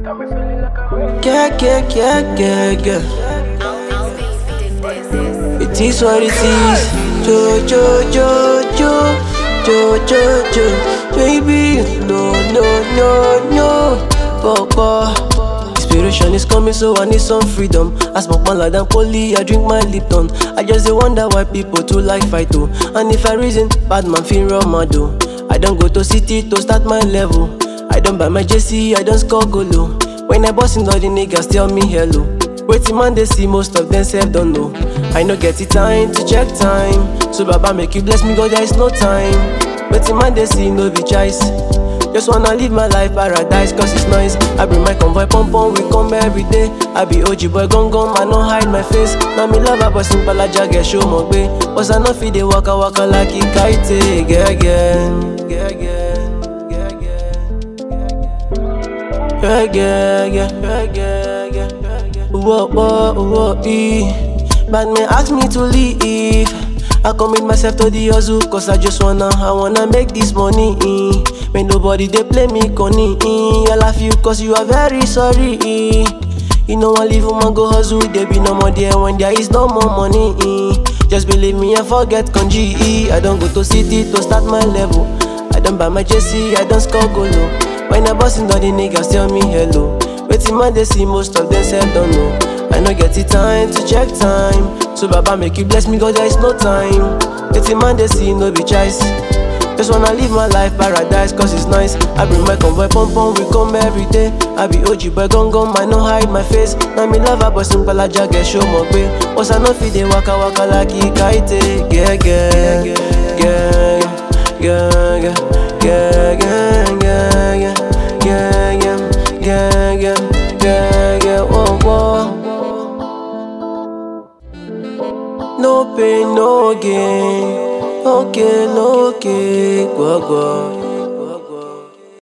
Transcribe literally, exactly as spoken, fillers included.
Yeah, yeah, yeah, yeah, yeah. It is what it is. Jo, jo, jo, jo, jo, jo, jo. Baby, no, no, no, no. Papa, inspiration is coming, so I need some freedom. I smoke my light and poly, I drink my Lipton. I just dey wonder why people too like fight oh. And if I reason, bad man feel Romado. I don't go to city to start my level. I don't buy my J C, I don't score golo. When I boss in all the niggas tell me hello. Waiting man they see most of them self don't know. I no get it time to check time. So Baba make you bless me, God there is no time. Waiting man they see no be choice. Just wanna live my life paradise cause it's nice. I bring my convoy pom pom, we come every day. I be O G boy gon gon, I no hide my face. Now me love a boy simple like Jagger show mo gbe. Cause I no fit dey waka waka like he kite. Yeah, yeah, yeah, yeah. Yeah, yeah, yeah, yeah, yeah, yeah, yeah. Whoa, whoa, whoa, eh. Bad man ask me to leave. I commit myself to the hustle, cause I just wanna, I wanna make this money, eh. When nobody they play me conny, eh. I love you cause you are very sorry, eh. You know I leave woman go hustle, there be no more there when there is no more money, eh. Just believe me and forget conji, eh. I don't go to city to start my level. I don't buy my J C, I don't score golo. When I boss in all the niggas tell me hello. Waiting man they see most of them self don't know. I no get it time to check time. So Baba make you bless me, God there is no time. Waiting man they see no be choice. Just wanna live my life paradise cause it's nice. I bring my convoy pom pom, we come every day. I be O G boy gon gon, I no hide my face. Now me love a boy simple like Jagger show mo gbe. Cause I no fit dey waka waka like he kite. Yeah, yeah, yeah, yeah, yeah, yeah, yeah, yeah, yeah, yeah. Yeah, yeah, yeah, yeah, yeah, yeah, whoa, whoa. No pain, no gain. Okay, no gain, go, go.